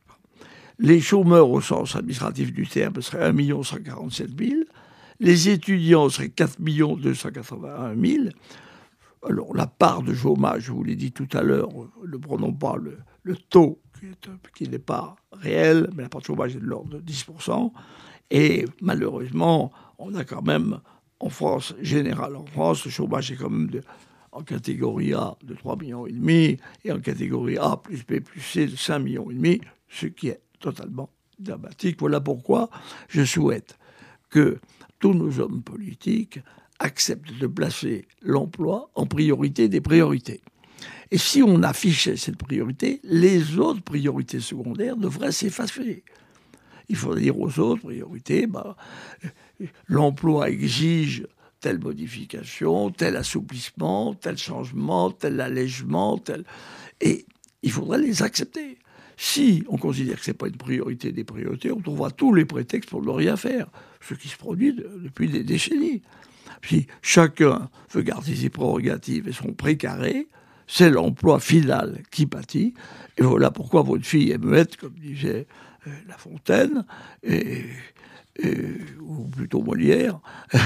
Les chômeurs au sens administratif du terme seraient un million cent quarante-sept mille. Les étudiants seraient quatre millions deux cent quatre-vingt-un mille. Alors, la part de chômage, je vous l'ai dit tout à l'heure, ne prenons pas le, le taux qui, est, qui n'est pas réel, mais la part de chômage est de l'ordre de dix pour cent. Et malheureusement, on a quand même, en France, général en France, le chômage est quand même de, en catégorie A de trois virgule cinq millions et en catégorie A plus B plus C de cinq virgule cinq millions, ce qui est totalement dramatique. Voilà pourquoi je souhaite que tous nos hommes politiques acceptent de placer l'emploi en priorité des priorités. Et si on affichait cette priorité, les autres priorités secondaires devraient s'effacer. Il faudrait dire aux autres priorités, bah, l'emploi exige telle modification, tel assouplissement, tel changement, tel allègement, tel... et il faudrait les accepter. Si on considère que ce n'est pas une priorité des priorités, on trouvera tous les prétextes pour ne rien faire, ce qui se produit de, depuis des décennies. Si chacun veut garder ses prérogatives et son précaré, c'est l'emploi final qui pâtit. Et voilà pourquoi votre fille est muette, comme disait euh, La Fontaine, et, et, ou plutôt Molière.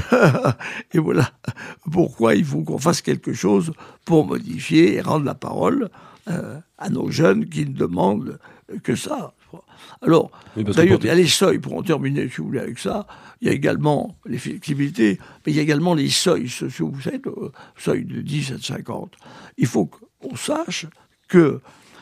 Et voilà pourquoi il faut qu'on fasse quelque chose pour modifier et rendre la parole euh, à nos jeunes qui ne demandent que ça. Alors, oui, d'ailleurs, il y a les seuils, pour en terminer, si vous voulez, avec ça, il y a également les flexibilités, mais il y a également les seuils sociaux, vous savez, le seuil de dix à cinquante. Il faut qu'on sache que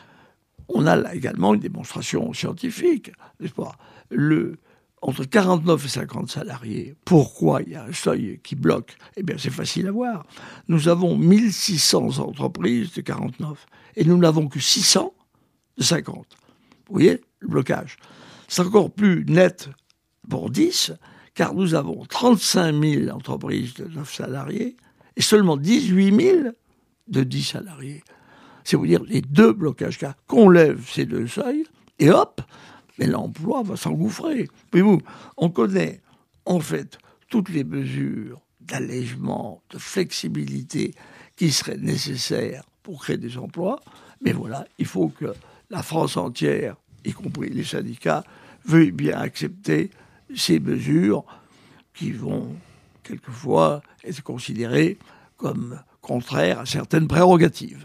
on a là également une démonstration scientifique, n'est-ce pas ? Le, entre quarante-neuf et cinquante salariés, pourquoi il y a un seuil qui bloque ? Eh bien, c'est facile à voir. Nous avons mille six cents entreprises de quarante-neuf, et nous n'avons que six cents de cinquante. Vous voyez, le blocage. C'est encore plus net pour dix, car nous avons trente-cinq mille entreprises de neuf salariés et seulement dix-huit mille de dix salariés. C'est vous dire les deux blocages, car qu'on lève ces deux seuils, et hop, mais l'emploi va s'engouffrer. Puis vous, on connaît en fait toutes les mesures d'allègement, de flexibilité qui seraient nécessaires pour créer des emplois, mais voilà, il faut que la France entière, y compris les syndicats, veuille bien accepter ces mesures qui vont quelquefois être considérées comme contraires à certaines prérogatives.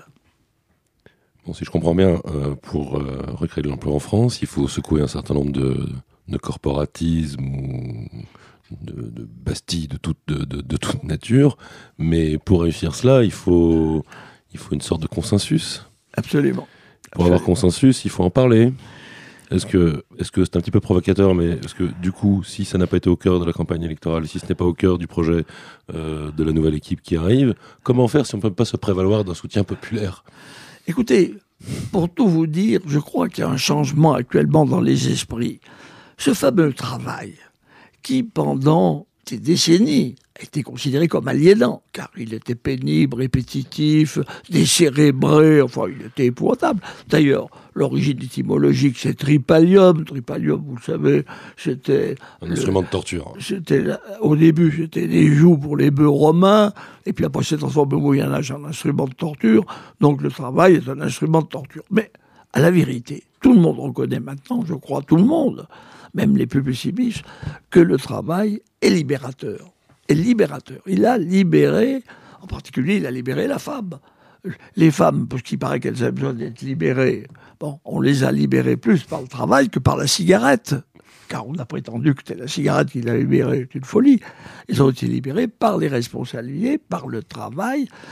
Bon, si je comprends bien, euh, pour euh, recréer de l'emploi en France, il faut secouer un certain nombre de, de corporatismes ou de, de bastilles de toute, de, de, de toute nature, mais pour réussir cela, il faut, il faut une sorte de consensus. Absolument. Pour avoir consensus, il faut en parler. Est-ce que, est-ce que c'est un petit peu provocateur, mais est-ce que du coup, si ça n'a pas été au cœur de la campagne électorale, si ce n'est pas au cœur du projet euh, de la nouvelle équipe qui arrive, comment faire si on ne peut pas se prévaloir d'un soutien populaire ? Écoutez, pour tout vous dire, je crois qu'il y a un changement actuellement dans les esprits. Ce fameux travail qui, pendant des décennies, a été considéré comme aliénant, car il était pénible, répétitif, décérébré, enfin, il était épouvantable. D'ailleurs, l'origine étymologique, c'est tripalium. Tripalium, vous le savez, c'était... Un le, instrument de torture. C'était, au début, c'était des jougs pour les bœufs romains, et puis après, c'est transformé au Moyen-Âge en instrument de torture. Donc, le travail est un instrument de torture. Mais, à la vérité, tout le monde reconnaît maintenant, je crois, tout le monde, même les plus pessimistes, que le travail est libérateur. Est libérateur. Il a libéré, en particulier, il a libéré la femme. Les femmes, parce qu'il paraît qu'elles avaient besoin d'être libérées, bon, on les a libérées plus par le travail que par la cigarette. Car on a prétendu que c'était la cigarette qui l'a libérée, c'est une folie. Ils ont été libérés par les responsabilités, par le travail.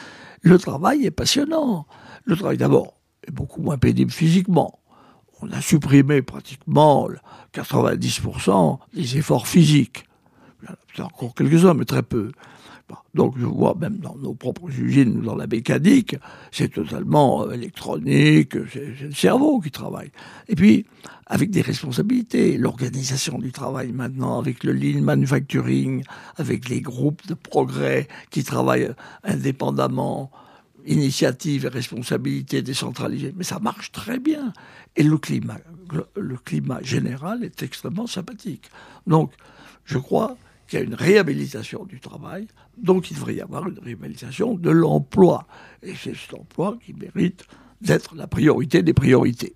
Le travail est passionnant. Le travail, d'abord, est beaucoup moins pénible physiquement. On a supprimé pratiquement quatre-vingt-dix pour cent des efforts physiques. Il y en a peut-être encore quelques-uns, mais très peu. Bon, donc je vois même dans nos propres usines, dans la mécanique, c'est totalement électronique, c'est, c'est le cerveau qui travaille. Et puis, avec des responsabilités, l'organisation du travail maintenant, avec le lean manufacturing, avec les groupes de progrès qui travaillent indépendamment, initiative et responsabilité décentralisée, mais ça marche très bien. Et le climat, le climat général est extrêmement sympathique. Donc, je crois qu'il y a une réhabilitation du travail, donc il devrait y avoir une réhabilitation de l'emploi. Et c'est cet emploi qui mérite d'être la priorité des priorités.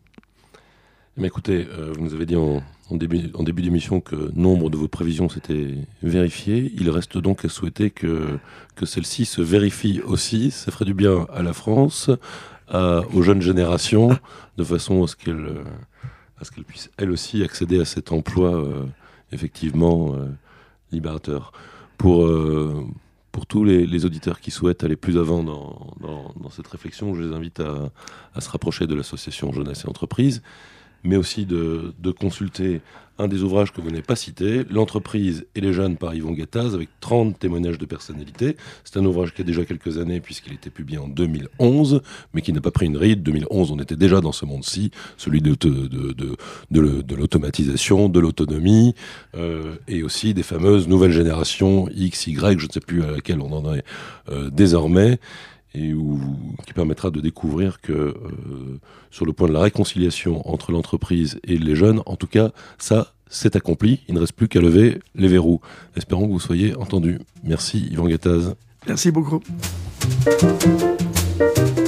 Mais écoutez, euh, vous nous avez dit en, en, début, en début d'émission que nombre de vos prévisions s'étaient vérifiées. Il reste donc à souhaiter que, que celles-ci se vérifient aussi. Ça ferait du bien à la France, à, aux jeunes générations, de façon à ce qu'elles, à ce qu'elles puissent elles aussi accéder à cet emploi euh, effectivement euh, libérateur. Pour, euh, pour tous les, les auditeurs qui souhaitent aller plus avant dans, dans, dans cette réflexion, je les invite à, à se rapprocher de l'association Jeunesse et Entreprise, mais aussi de, de consulter un des ouvrages que vous n'avez pas cité, L'entreprise et les jeunes par Yvon Gattaz, avec trente témoignages de personnalités. C'est un ouvrage qui a déjà quelques années, puisqu'il était publié en deux mille onze, mais qui n'a pas pris une ride. deux mille onze, on était déjà dans ce monde-ci, celui de, de, de, de, de, de l'automatisation, de l'autonomie, euh, et aussi des fameuses nouvelles générations X, Y, je ne sais plus à laquelle on en est euh, désormais, et où, qui permettra de découvrir que euh, sur le point de la réconciliation entre l'entreprise et les jeunes, en tout cas, ça, c'est accompli. Il ne reste plus qu'à lever les verrous. Espérons que vous soyez entendus. Merci Yvon Gattaz. Merci beaucoup.